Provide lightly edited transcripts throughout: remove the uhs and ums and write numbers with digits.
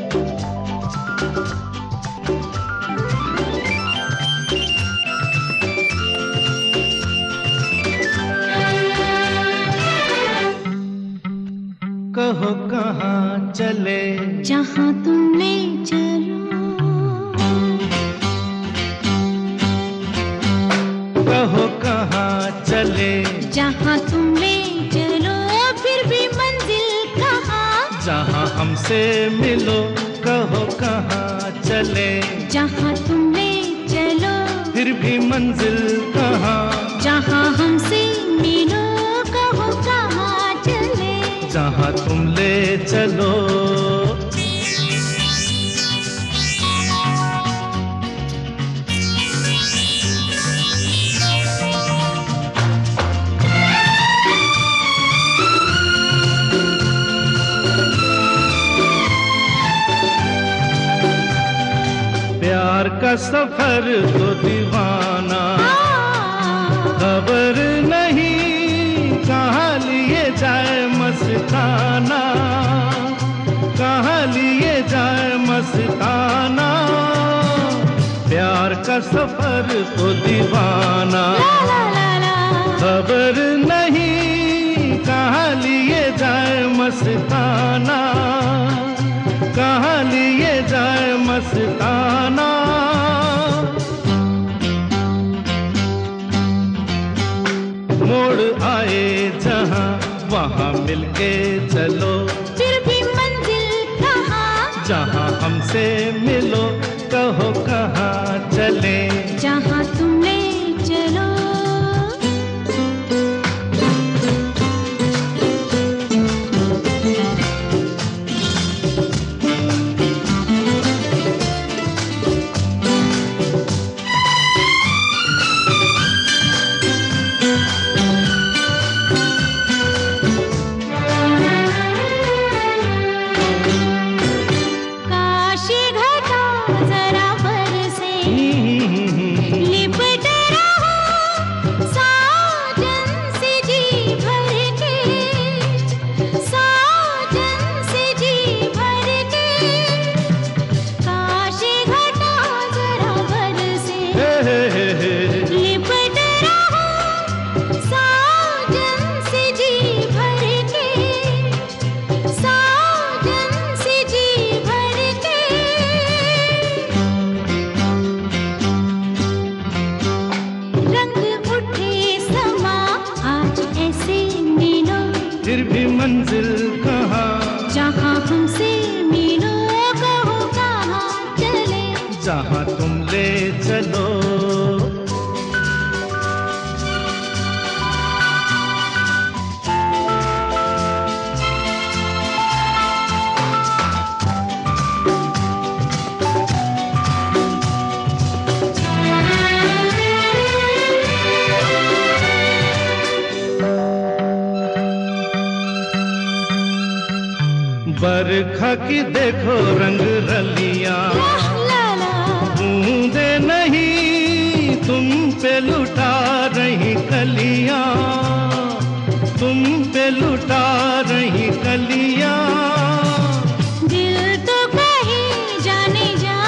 कहो कहाँ चले, जहाँ तुम ले चलो। कहो कहाँ चले, जहाँ तुम ले चलो। फिर भी मंजिल कहाँ, जहाँ हमसे मिलो। कहो कहाँ चले, जहाँ तुम ले चलो। फिर भी मंजिल कहाँ, जहाँ हमसे मिलो। कहो कहाँ चले, जहाँ तुम ले चलो। प्यार का सफर तो दीवाना, खबर नहीं कहाँ लिए जाए मस्ताना, कहाँ लिए जाए मस्ताना। प्यार का सफर तो दीवाना, खबर नहीं कहाँ लिए जाए मस्ताना, कहाँ लिए जाए मस्ताना। मोड़ आए जहाँ वहाँ मिलके चलो। फिर भी मंजिल कहाँ, जहाँ हमसे मिलो। कहो कहाँ चले, जहाँ तुम ले चलो। फिर भी मंजिल कहाँ, जहाँ हमसे मिलो। कहो कहाँ चले, जहाँ तुम ले चलो। बरखा की देखो रंग रलियां, बूंदे नहीं तुम पे लुटा रही कलियां, तुम पे लुटा रही कलियां। दिल तो कहीं जाने जा,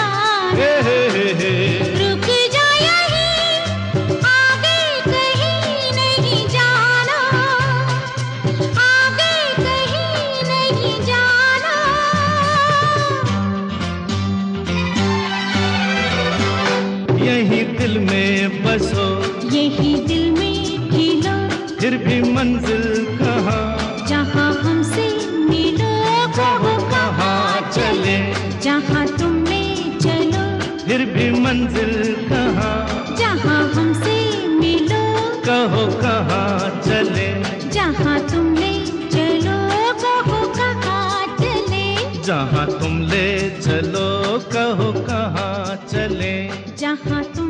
रुक जा यहीं, आगे कहीं नहीं जाना, आगे कहीं नहीं जाना। यही दिल में बसो, यही दिल में खिलो। फिर भी मंजिल कहाँ, जहाँ हमसे मिलो। कहो कहाँ चले, जहाँ तुम ले चलो। फिर भी मंजिल कहाँ, जहाँ हमसे मिलो। कहो कहाँ चले, जहाँ तुम ले चलो। कहो कहाँ चले, जहाँ तुम ले चलो। कहो कहाँ चले, जहाँ तुम